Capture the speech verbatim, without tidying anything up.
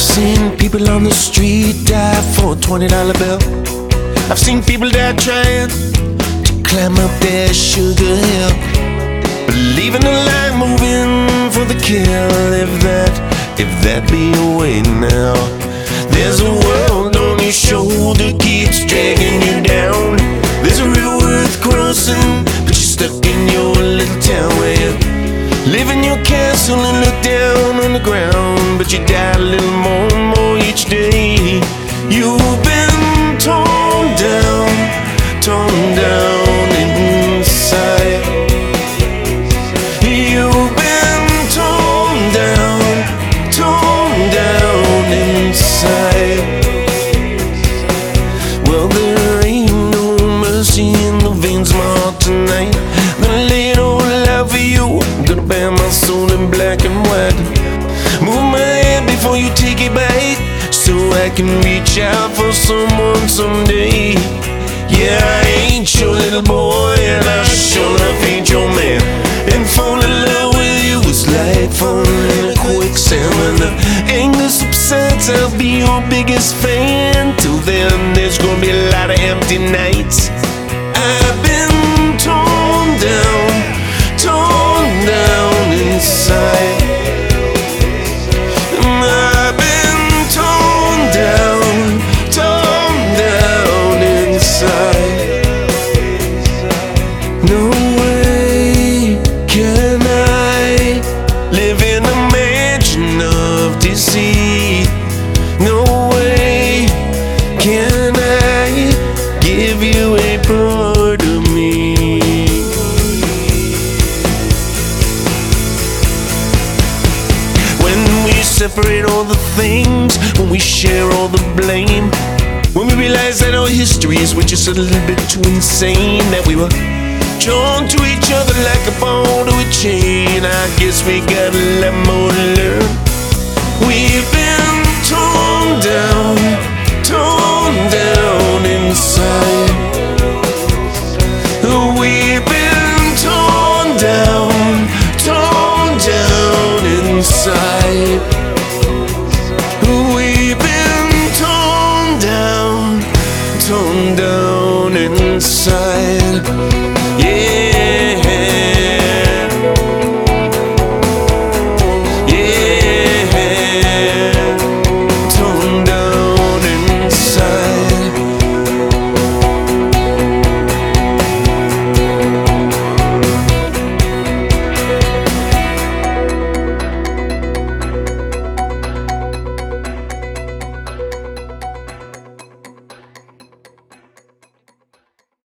seen people on the street die for a twenty dollar bill. I've seen people die trying to climb up their sugar hill, believing the line moving for the kill. If that, if that be your way now, there's a world on your shoulder keeps dragging you down. There's a river worth crossing, but you're stuck in your little town where you live in your castle and look down on the ground. But you die a little more and more each day. You've been torn down, torn down inside. You've been torn down, torn down inside. Well, there ain't no mercy in the veins of my heart tonight. I'm gonna lay it all out for you. I'm gonna bear my soul in black and white. Move my hand before you take it back, so I can reach out for someone someday. Yeah, I ain't your little boy, and I sure enough ain't your man. And fall in love with you is like falling in a quicksand. When the anger subsides, I'll be your biggest fan. Till then, there's gonna be a lot of empty nights. I've been torn down, torn down inside. I've been torn down, torn down inside. No way can I live in a mansion of deceit. No way can I give you a part of me. When we separate all the things, when we share all the blame, when we realize that our histories were just a little bit too insane, that we were drawn to each other like a ball to a chain, I guess we got a lot more to learn. We've been